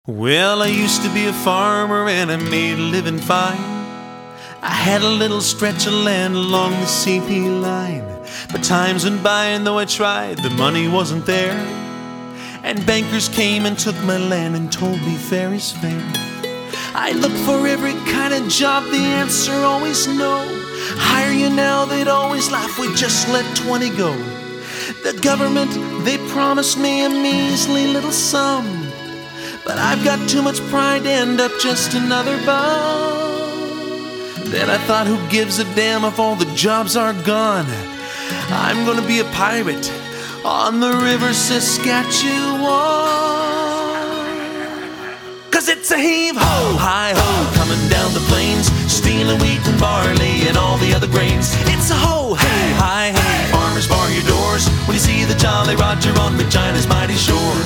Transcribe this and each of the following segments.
Well, I used to be a farmer and I made a living fine. I had a little stretch of land along the CP line. But times went by and though I tried, the money wasn't there. And bankers came and took my land and told me fair is fair. I looked for every kind of job, the answer always no. Hire you now, they'd always laugh, we just let 20 go. The government, they promised me a measly little sum. But I've got too much pride to end up just another bum. Then I thought, who gives a damn if all the jobs are gone? I'm gonna be a pirate on the river Saskatchewan. 'Cause it's a heave-ho, hi-ho, coming down the plains, stealing wheat and barley and all the other grains. It's a ho, hey, hi-hey, farmers bar your doors when you see the Jolly Roger on Regina's mighty shore.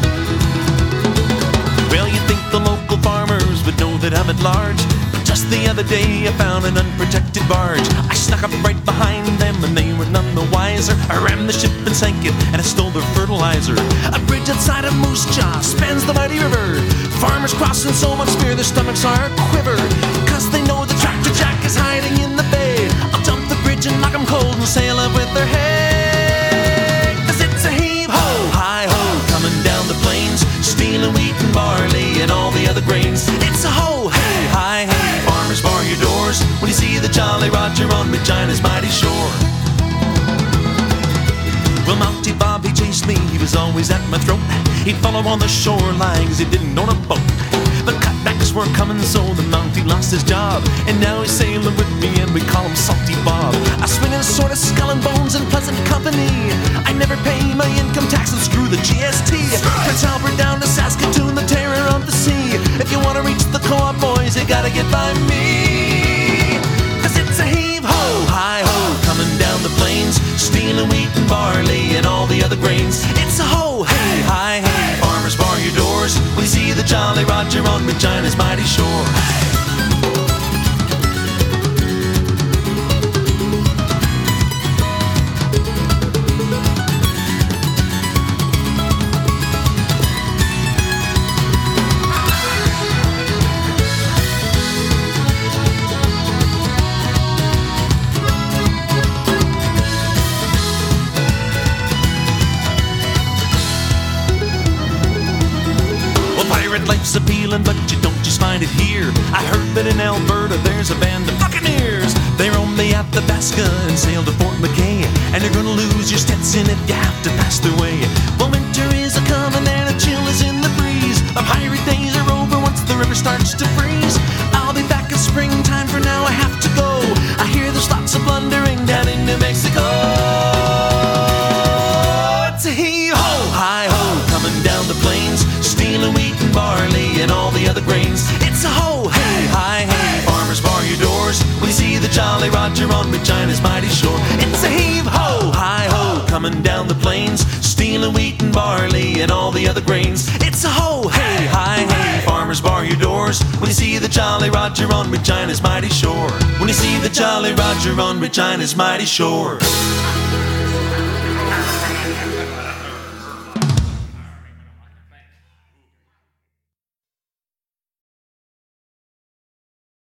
Well, you'd think the local farmers would know that I'm at large, but just the other day I found an unprotected barge. I snuck up right behind them and they were none the wiser. I rammed the ship and sank it and I stole their fertilizer. A bridge outside of Moose Jaw spans the mighty river. Farmers crossing so much fear their stomachs are quiver, 'cause they know the tractor jack is hiding in the bay. I'll jump the bridge and knock them cold and sail up with their hay. 'Cause it's a heave-ho, hi-ho, coming down the plains, stealing wheat and barley and all the other grains. It's a ho, hey, hi, hey, farmers bar your doors when you see the Jolly Roger on Regina's mighty shore. Well, Mountie Bob, he chased me, he was always at my throat. He'd follow on the shoreline 'cause he didn't own a boat. But cutbacks were coming, so the Mountie lost his job, and now he's sailing with me and we call him Salty Bob. I swing in a sort of skull and bones in pleasant company. I never pay my income tax and screw the GST. Prince Albert down to Saskatoon, the terror of the sea. If you want to reach the co-op boys, you gotta get by me. 'Cause it's a heave-ho, hi-ho, coming down the plains, stealing wheat and barley and all the other grains. It's a ho, hey, hi, hey, farmers bar your doors when you see the Jolly Roger on Regina's mighty shore. Pirate life's appealing, but you don't just find it here. I heard that in Alberta there's a band of buccaneers. They roam the Athabasca and sail to Fort McKay, and you're gonna lose your Stetson if you have to pass their way. Well, winter is a-comin' and a chill is in the breeze. The pirate days are over once the river starts to freeze. I'll be back in springtime, for now I have to go. I hear there's lots of plundering down in New Mexico. It's a heave-ho, hi-ho, coming down the plains, stealing wheat and barley and all the other grains. It's a ho, hey, hi, hey, farmers bar your doors when you see the Jolly Roger on Regina's mighty shore. It's a heave-ho, hi-ho, coming down the plains, stealing wheat and barley and all the other grains. It's a ho, hey, hi, hey, farmers bar your doors when you see the Jolly Roger on Regina's mighty shore. When you see the Jolly Roger on Regina's mighty shore.